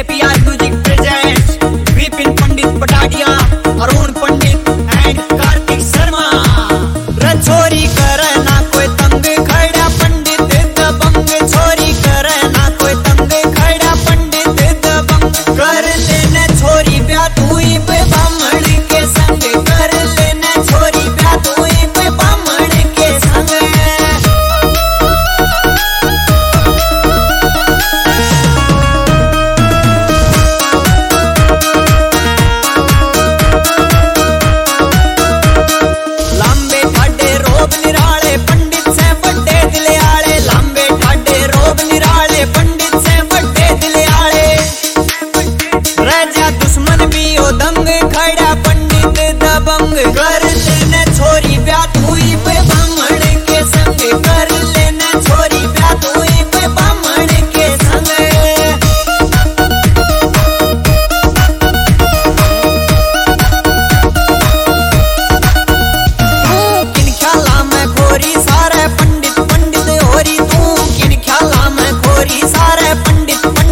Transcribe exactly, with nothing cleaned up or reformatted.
KPR music presents Vipin Pandit Patadiya, Arun Pandit and Kartik Sharma. छोरी करे ना कोई तंग खड़ा पंडित दबंग, छोरी करे ना कोई तंग खड़ा पंडित दबंग। कर लेने छोरी ब्याह तुई पे बामण के संग, कर लेने छोरी ब्याह तुई पे बामण के संग। लांबे ठाडे रोब निराले पंडित से बड़े दिले आले, लांबे ठाडे रोब निराले पंडित से बड़े दिले आले। राजा दुश्मन भी ओ दंग खड़ा पंडित दबंग। कर लेने छोरी ब्याह तुई पे बामण के संग, कर लेने छोरी ब्याह तुई पे बामण के संग। किन ख्याला में खोरी सारे पंडित पंडित होरी, तू किन ख्याला में खोरी सारे पंडित पंडित